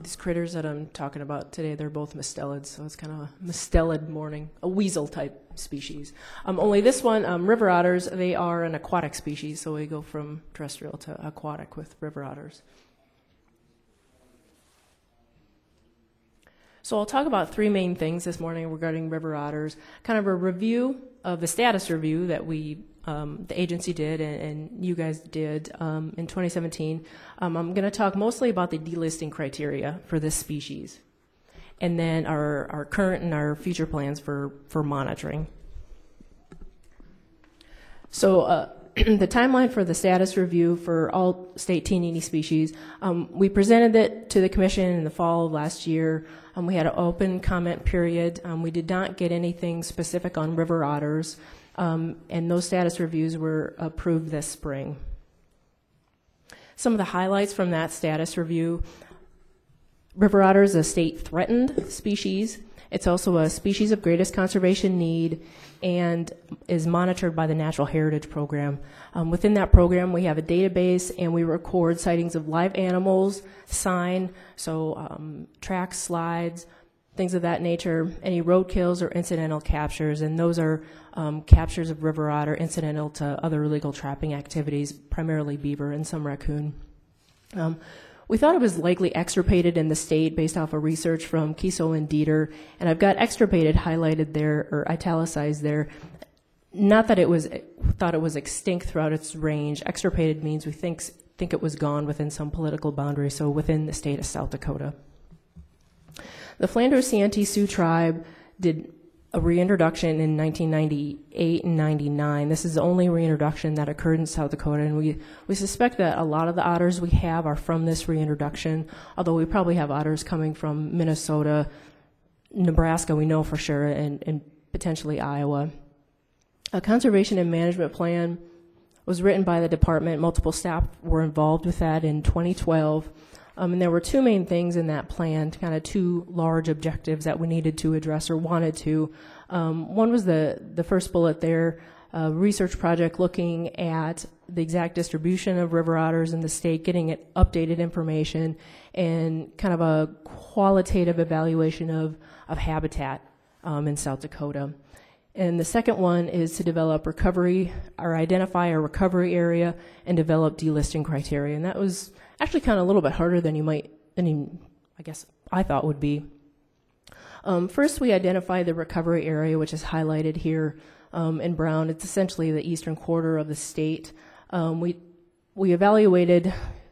These critters that I'm talking about today, they're both mustelids, so it's kind of a mustelid morning, a weasel-type species. Only this one, river otters, they are an aquatic species, so we go from terrestrial to aquatic with river otters. So I'll talk about three main things this morning regarding river otters. Kind of a review of the status review that the agency did and you guys did in 2017. I'm going to talk mostly about the delisting criteria for this species, and then our current and our future plans for monitoring. So the timeline for the status review for all state Teanini species, we presented it to the commission in the fall of last year. We had an open comment period. We did not get anything specific on river otters, and those status reviews were approved this spring. Some of the highlights from that status review: river otter is a state threatened species. It's also a species of greatest conservation need and is monitored by the Natural Heritage Program. Within that program, we have a database and we record sightings of live animals, sign, so tracks, slides, things of that nature, any roadkills or incidental captures, and those are captures of river otter incidental to other illegal trapping activities, primarily beaver and some raccoon. We thought it was likely extirpated in the state based off of research from Kiesel and Dieter, and I've got extirpated highlighted there or italicized there. Not that it was thought it was extinct throughout its range. Extirpated means we think it was gone within some political boundary, so within the state of South Dakota. The Flanders Santee Sioux tribe did a reintroduction in 1998 and 99. This is the only reintroduction that occurred in South Dakota, and we suspect that a lot of the otters we have are from this reintroduction, although we probably have otters coming from Minnesota, Nebraska, we know for sure, and potentially Iowa. A conservation and management plan was written by the department. Multiple staff were involved with that in 2012. And there were two main things in that plan, kind of two large objectives that we needed to address or wanted to. One was the first bullet there, a research project looking at the exact distribution of river otters in the state, getting it updated information, and kind of a qualitative evaluation of habitat in South Dakota. And the second one is to develop recovery or identify a recovery area and develop delisting criteria. And that was actually kind of a little bit harder than I guess I thought would be. First, we identify the recovery area, which is highlighted here in brown. It's essentially the eastern quarter of the state. We evaluated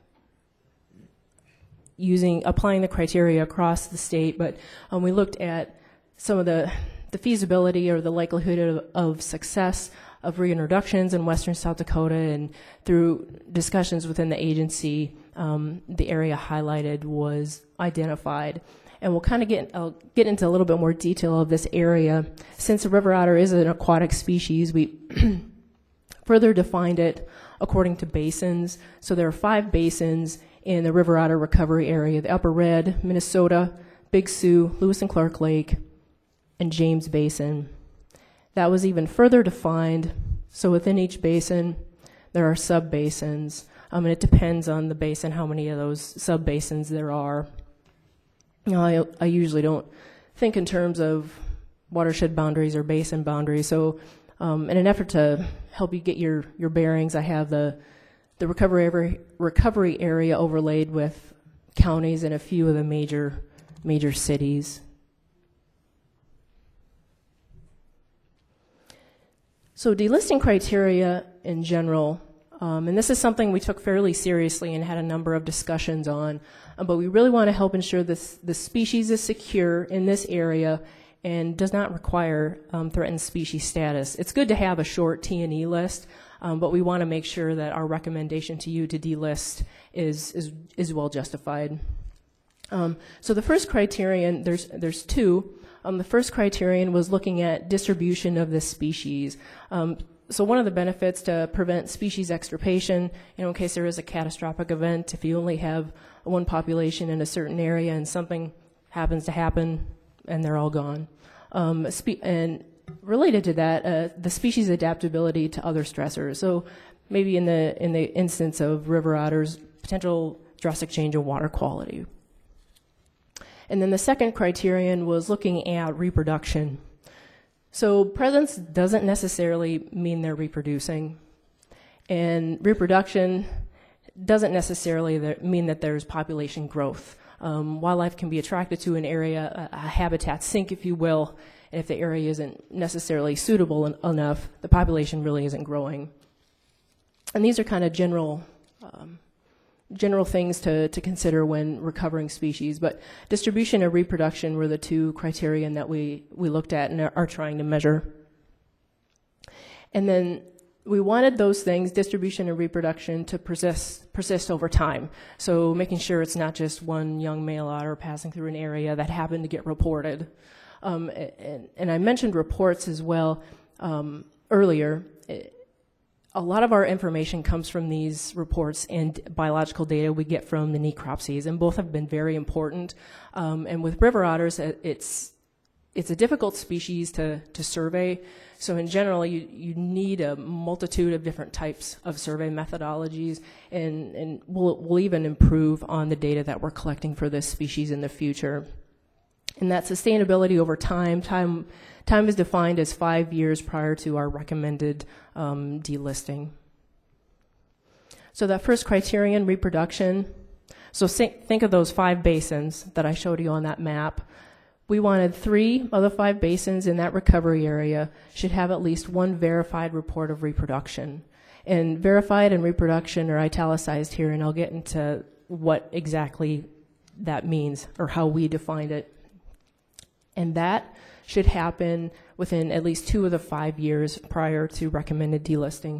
applying the criteria across the state, but we looked at some of the feasibility or the likelihood of success of reintroductions in western South Dakota, and through discussions within the agency, the area highlighted was identified. And we'll kind of I'll get into a little bit more detail of this area. Since the river otter is an aquatic species, we further defined it according to basins. So there are 5 basins in the river otter recovery area: the Upper Red, Minnesota, Big Sioux, Lewis and Clark Lake, and James Basin. That was even further defined. So within each basin, there are sub-basins, and it depends on the basin how many of those sub-basins there are. I usually don't think in terms of watershed boundaries or basin boundaries. So in an effort to help you get your bearings, I have the recovery area overlaid with counties and a few of the major cities. So delisting criteria in general, and this is something we took fairly seriously and had a number of discussions on, but we really want to help ensure the species is secure in this area and does not require threatened species status. It's good to have a short T&E list, but we want to make sure that our recommendation to you to delist is well justified. So the first criterion, there's two. The first criterion was looking at distribution of the species. So one of the benefits to prevent species extirpation, in case there is a catastrophic event, if you only have one population in a certain area and something happens to happen and they're all gone. And related to that, the species adaptability to other stressors. So maybe in the instance of river otters, potential drastic change in water quality. And then the second criterion was looking at reproduction. So presence doesn't necessarily mean they're reproducing, and reproduction doesn't necessarily mean that there's population growth. Wildlife can be attracted to an area, a habitat sink, if you will, and if the area isn't necessarily suitable enough, the population really isn't growing. And these are kind of general things to consider when recovering species, but distribution and reproduction were the two criterion that we looked at and are trying to measure. And then we wanted those things, distribution and reproduction, to persist over time. So making sure it's not just one young male otter passing through an area that happened to get reported. And I mentioned reports as well earlier. A lot of our information comes from these reports and biological data we get from the necropsies, and both have been very important. And with river otters, it's a difficult species to survey. So in general, you need a multitude of different types of survey methodologies, and we'll even improve on the data that we're collecting for this species in the future. And that sustainability over time is defined as 5 years prior to our recommended delisting. So that first criterion, reproduction. So think of those 5 basins that I showed you on that map. We wanted 3 of the 5 basins in that recovery area should have at least one verified report of reproduction. And verified and reproduction are italicized here, and I'll get into what exactly that means or how we defined it. And that should happen within at least 2 of the 5 years prior to recommended delisting.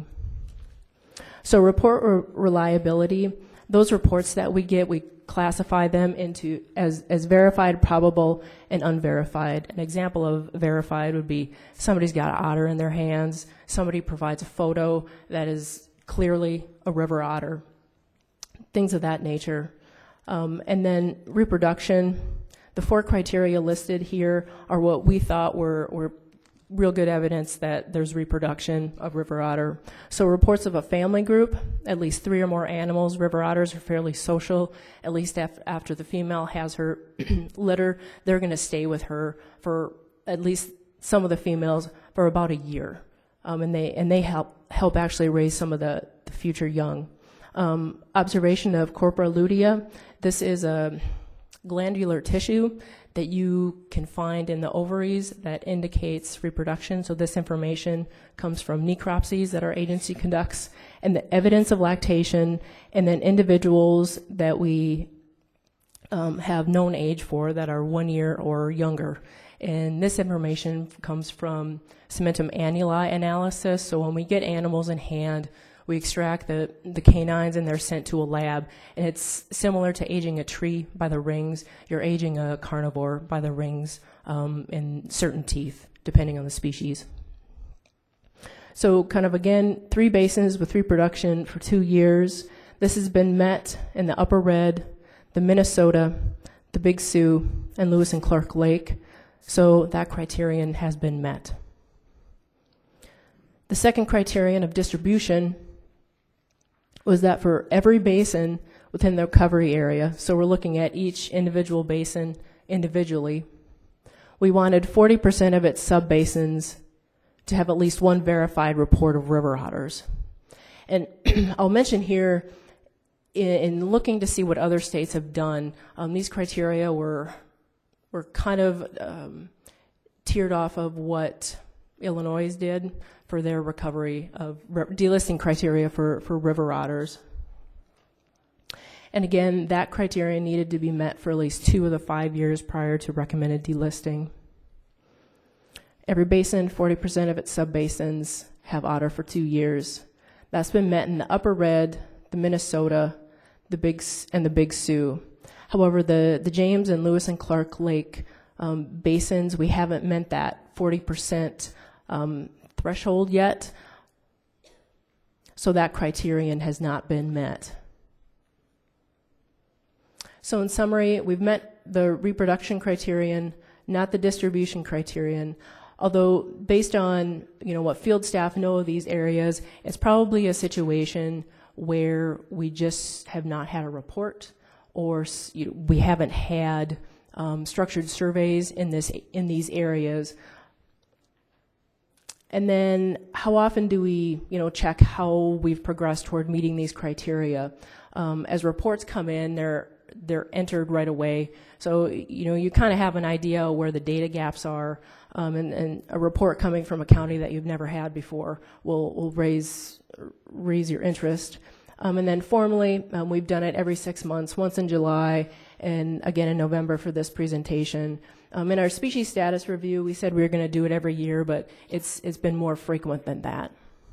So report reliability, those reports that we get, we classify them into as verified, probable, and unverified. An example of verified would be somebody's got an otter in their hands, somebody provides a photo that is clearly a river otter, things of that nature. And then reproduction, the 4 criteria listed here are what we thought were real good evidence that there's reproduction of river otter. So reports of a family group, at least 3 or more animals. River otters are fairly social. At least after the female has her litter, they're going to stay with her for at least some of the females for about a year, and they help actually raise some of the future young. Observation of corpora lutea. This is a glandular tissue that you can find in the ovaries that indicates reproduction. So this information comes from necropsies that our agency conducts, and the evidence of lactation, and then individuals that we have known age for that are 1 year or younger. And this information comes from cementum annuli analysis. So when we get animals in hand, we extract the canines and they're sent to a lab. And it's similar to aging a tree by the rings. You're aging a carnivore by the rings in certain teeth, depending on the species. So kind of again, 3 basins with reproduction for 2 years. This has been met in the Upper Red, the Minnesota, the Big Sioux, and Lewis and Clark Lake. So that criterion has been met. The second criterion of distribution was that for every basin within the recovery area, so we're looking at each individual basin individually, we wanted 40% of its sub-basins to have at least one verified report of river otters. And I'll mention here, in looking to see what other states have done, these criteria were kind of tiered off of what Illinois did for their recovery of delisting criteria for river otters. And again, that criteria needed to be met for at least 2 of the 5 years prior to recommended delisting. Every basin, 40% of its sub-basins have otter for 2 years. That's been met in the Upper Red, the Minnesota, the Big Sioux. However, the James and Lewis and Clark Lake basins, we haven't met that 40% threshold yet, so that criterion has not been met. So in summary, we've met the reproduction criterion, not the distribution criterion, although based on what field staff know of these areas, it's probably a situation where we just have not had a report, or we haven't had structured surveys in these areas. And then how often do we, check how we've progressed toward meeting these criteria? As reports come in, they're entered right away. So, you kind of have an idea where the data gaps are, and a report coming from a county that you've never had before will raise your interest. And then formally, we've done it every 6 months, once in July and again in November for this presentation. In our species status review, we said we were going to do it every year, but it's been more frequent than that.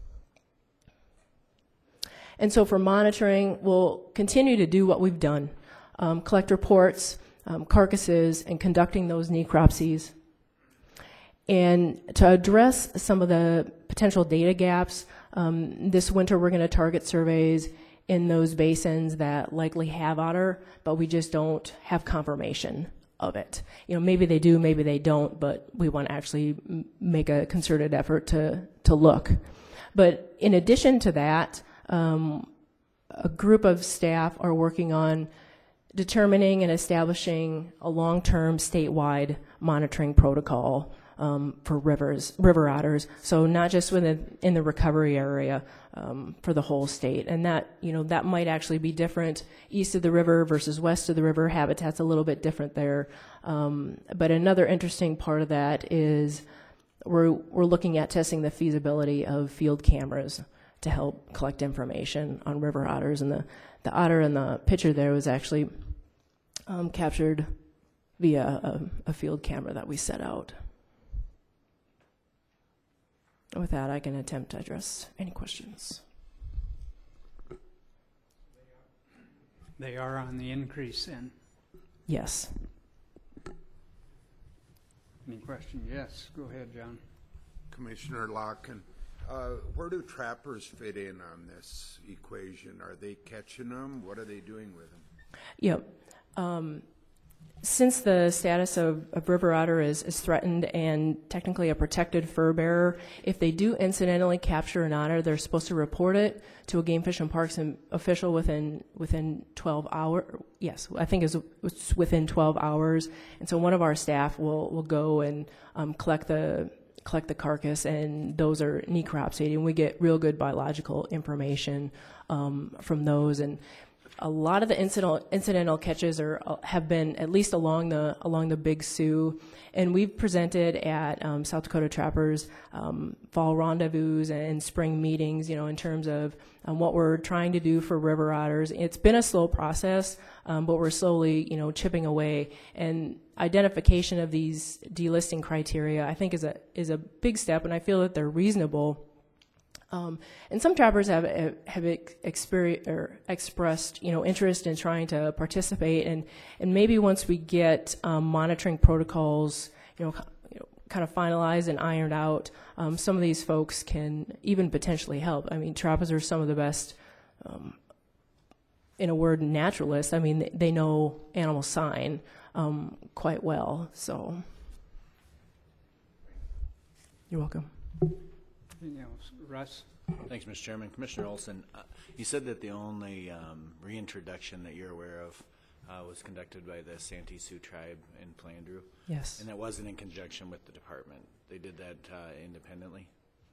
And so for monitoring, we'll continue to do what we've done, collect reports, carcasses, and conducting those necropsies. And to address some of the potential data gaps, this winter we're going to target surveys in those basins that likely have otter, but we just don't have confirmation of it. Maybe they do, maybe they don't, but we want to actually make a concerted effort to look. But in addition to that, a group of staff are working on determining and establishing a long-term statewide monitoring protocol for river otters. So not just in the recovery area, for the whole state. And that, that might actually be different east of the river versus west of the river. Habitat's a little bit different there. But another interesting part of that is we're looking at testing the feasibility of field cameras to help collect information on river otters. And the otter in the picture there was actually captured via a field camera that we set out. With that, I can attempt to address any questions. They are on the increase then? Yes. Any question? Yes, go ahead, John. Commissioner Locken, where do trappers fit in on this equation? Are they catching them? What are they doing with them? Yep. Since the status of river otter is threatened and technically a protected fur bearer, if they do incidentally capture an otter, they're supposed to report it to a Game Fish and Parks official within 12 hours. Yes, I think it's within 12 hours. And so one of our staff will go and collect the carcass, and those are necropsied, and we get real good biological information from those. And a lot of the incidental catches have been at least along the Big Sioux, and we've presented at South Dakota Trappers fall rendezvous and spring meetings, in terms of what we're trying to do for river otters. It's been a slow process, but we're slowly, chipping away. And identification of these delisting criteria, I think, is a big step, and I feel that they're reasonable. And some trappers have expressed, interest in trying to participate, and maybe once we get monitoring protocols, kind of finalized and ironed out, some of these folks can even potentially help. I mean, trappers are some of the best, in a word, naturalists. I mean, they know animal sign quite well. So, you're welcome. Anything else? Russ? Thanks, Mr. Chairman. Commissioner Olson, you said that the only reintroduction that you're aware of was conducted by the Santee Sioux tribe in Plandreau. Yes. And that wasn't in conjunction with the department. They did that independently?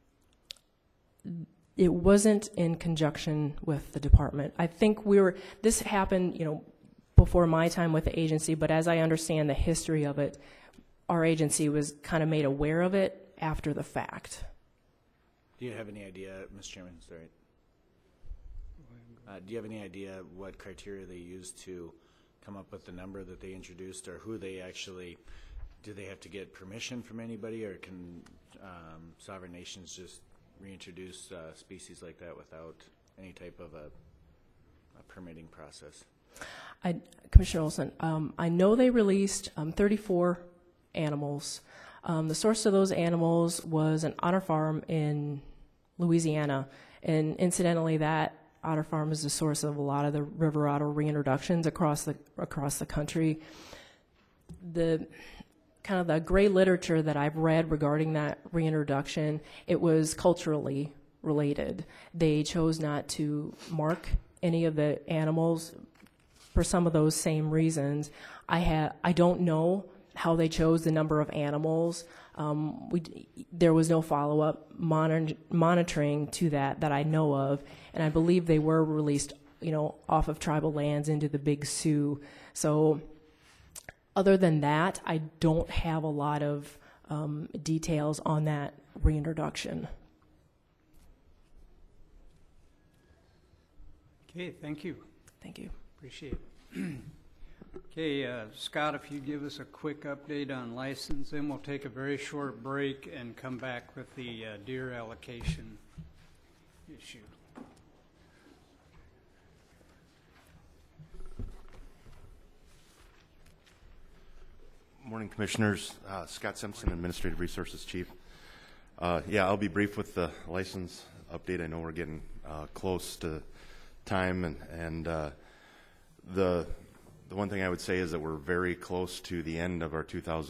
It wasn't in conjunction with the department. I think this happened, before my time with the agency, but as I understand the history of it, our agency was kind of made aware of it after the fact. Do you have any idea, Mr. Chairman? Sorry. Do you have any idea what criteria they used to come up with the number that they introduced, or who they actually, do they have to get permission from anybody, or can sovereign nations just reintroduce species like that without any type of a permitting process? Commissioner Olson, I know they released 34 animals. The source of those animals was an otter farm in Louisiana, and incidentally, that otter farm is the source of a lot of the river otter reintroductions across the country. The kind of the gray literature that I've read regarding that reintroduction, it was culturally related. They chose not to mark any of the animals for some of those same reasons. I don't know how they chose the number of animals. There was no follow-up monitoring to that I know of, and I believe they were released, off of tribal lands into the Big Sioux. So other than that, I don't have a lot of details on that reintroduction. Okay, thank you. Thank you. Appreciate it. Okay, Scott, if you give us a quick update on license, then we'll take a very short break and come back with the deer allocation issue. Morning, Commissioners. Scott Simpson, Administrative Resources Chief. Yeah, I'll be brief with the license update. I know we're getting close to time, and the one thing I would say is that we're very close to the end of our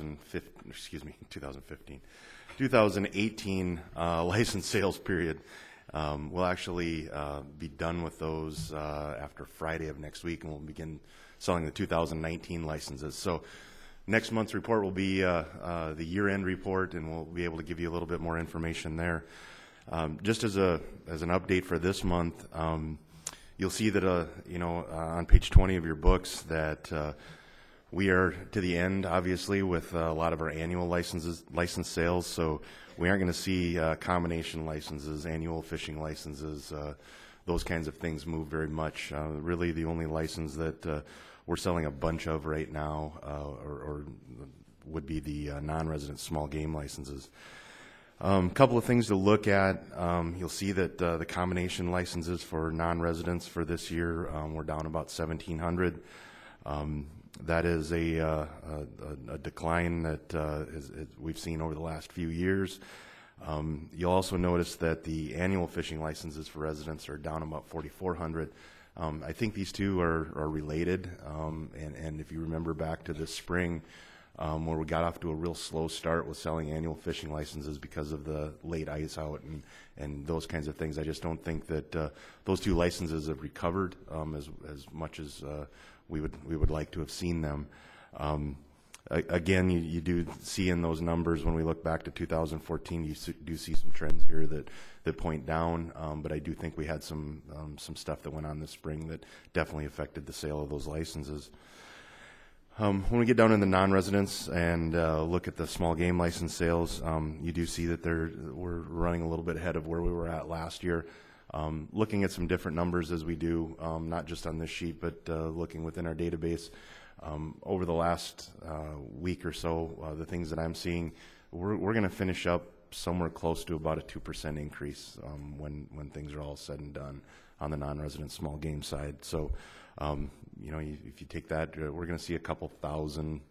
2018 license sales period. We'll actually be done with those after Friday of next week, and we'll begin selling the 2019 licenses. So next month's report will be the year-end report, and we'll be able to give you a little bit more information there. Just as an update for this month, you'll see that on page 20 of your books that we are to the end, obviously, with a lot of our annual license sales. So we aren't going to see combination licenses, annual fishing licenses, those kinds of things move very much. Really, the only license that we're selling a bunch of right now or would be the non-resident small game licenses. Couple of things to look at. You'll see that the combination licenses for non-residents for this year we're down about 1,700. That is a decline that we've seen over the last few years. You'll also notice that the annual fishing licenses for residents are down about 4,400. I think these two are related, and if you remember back to this spring, where we got off to a real slow start with selling annual fishing licenses because of the late ice out and those kinds of things. I just don't think that those two licenses have recovered as much as we would like to have seen them. Again, you do see in those numbers when we look back to 2014, you do see some trends here that point down, but I do think we had some stuff that went on this spring that definitely affected the sale of those licenses. When we get down in the non-residents and look at the small game license sales, you do see that we're running a little bit ahead of where we were at last year. Looking at some different numbers as we do, not just on this sheet, but looking within our database, over the last week or so, the things that I'm seeing, we're going to finish up somewhere close to about a 2% increase when things are all said and done on the non-resident small game side. So, if you take that, we're going to see a couple thousand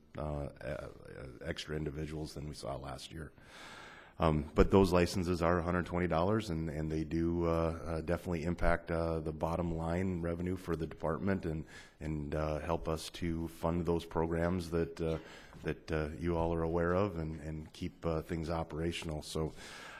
extra individuals than we saw last year. But those licenses are $120, and they do definitely impact the bottom line revenue for the department and help us to fund those programs that you all are aware of and keep things operational. So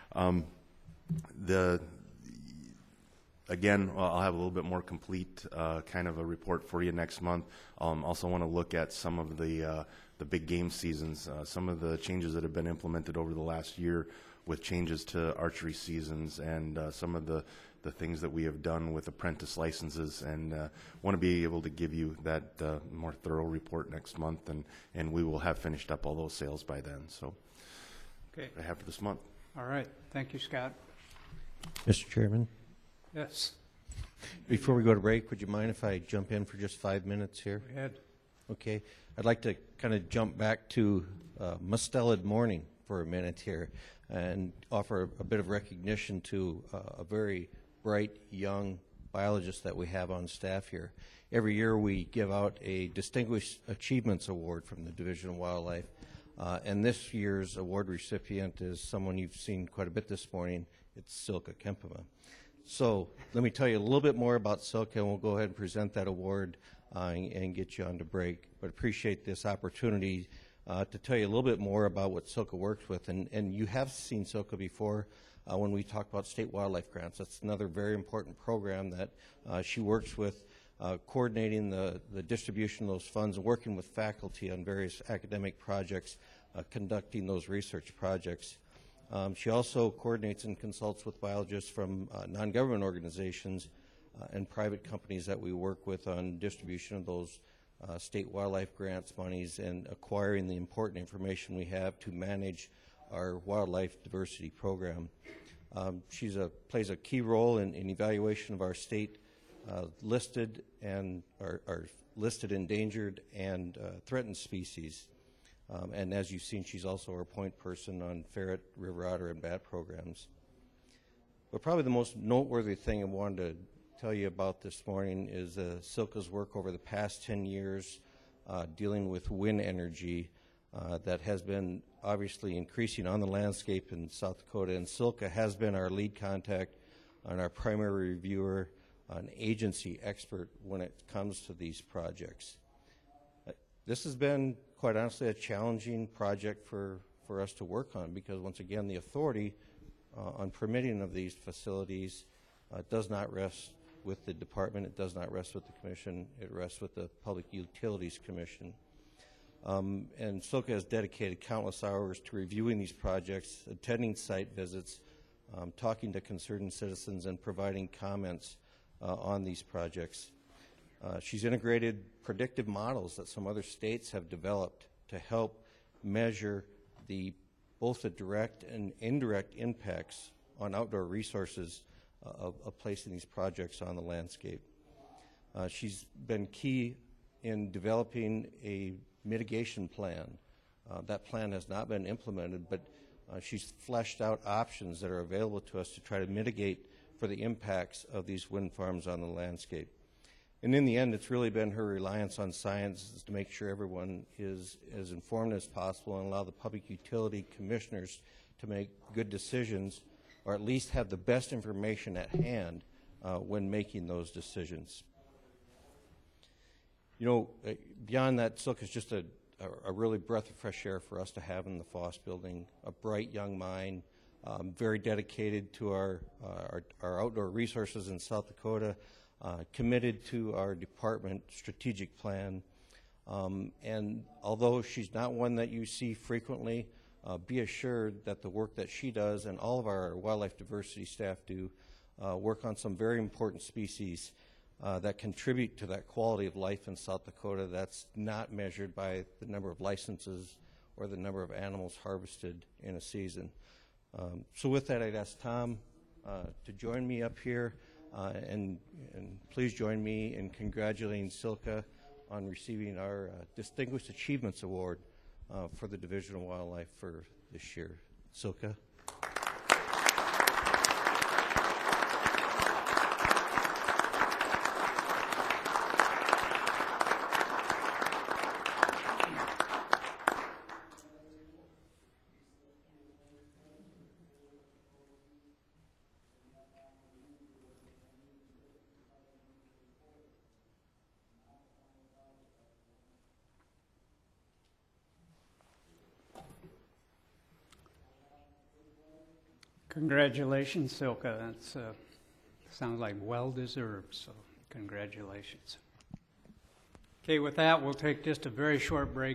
again, I'll have a little bit more complete kind of a report for you next month. Also want to look at some of the big game seasons, some of the changes that have been implemented over the last year with changes to archery seasons and some of the things that we have done with apprentice licenses, and want to be able to give you that more thorough report next month, and we will have finished up all those sales by then. So Okay. I have for this month. All right. Thank you, Scott. Mr. Chairman, Yes. before we go to break, would you mind if I jump in for just 5 minutes here? Go ahead. Okay. I'd like to kind of jump back to Mustelid morning for a minute here and offer a bit of recognition to a very bright young biologist that we have on staff here. Every year we give out a Distinguished Achievements Award from the Division of Wildlife, and this year's award recipient is someone you've seen quite a bit this morning. It's Silka Kempema. So let me tell you a little bit more about Silka, and we'll go ahead and present that award and get you on to break. But appreciate this opportunity to tell you a little bit more about what Silka works with. And you have seen Silka before when we talk about state wildlife grants. That's another very important program that she works with coordinating the distribution of those funds, and working with faculty on various academic projects, conducting those research projects. She also coordinates and consults with biologists from non-government organizations and private companies that we work with on distribution of those state wildlife grants monies and acquiring the important information we have to manage our wildlife diversity program. She plays a key role in evaluation of our state listed and our listed endangered and threatened species. And as you've seen, she's also our point person on ferret, river otter, and bat programs. But probably the most noteworthy thing I wanted to tell you about this morning is Silka's work over the past 10 years dealing with wind energy that has been obviously increasing on the landscape in South Dakota. And Silka has been our lead contact and our primary reviewer, an agency expert when it comes to these projects. This has been, quite honestly, a challenging project for us to work on because, once again, the authority on permitting of these facilities does not rest with the department, it does not rest with the commission, it rests with the Public Utilities Commission. And Silka has dedicated countless hours to reviewing these projects, attending site visits, talking to concerned citizens, and providing comments on these projects. She's integrated predictive models that some other states have developed to help measure both the direct and indirect impacts on outdoor resources of placing these projects on the landscape. She's been key in developing a mitigation plan. That plan has not been implemented, but she's fleshed out options that are available to us to try to mitigate for the impacts of these wind farms on the landscape. And in the end, it's really been her reliance on science to make sure everyone is as informed as possible and allow the public utility commissioners to make good decisions, or at least have the best information at hand when making those decisions. You know, beyond that, Silka is just a really breath of fresh air for us to have in the Foss building, a bright young mind, very dedicated to our outdoor resources in South Dakota, committed to our department strategic plan. And although she's not one that you see frequently, be assured that the work that she does and all of our wildlife diversity staff do work on some very important species that contribute to that quality of life in South Dakota that's not measured by the number of licenses or the number of animals harvested in a season. So with that, I'd ask Tom to join me up here, and please join me in congratulating Silka on receiving our Distinguished Achievements Award for the Division of Wildlife for this year. Silka. Congratulations, Silka. That's sounds like well-deserved, so congratulations. Okay, with that, we'll take just a very short break.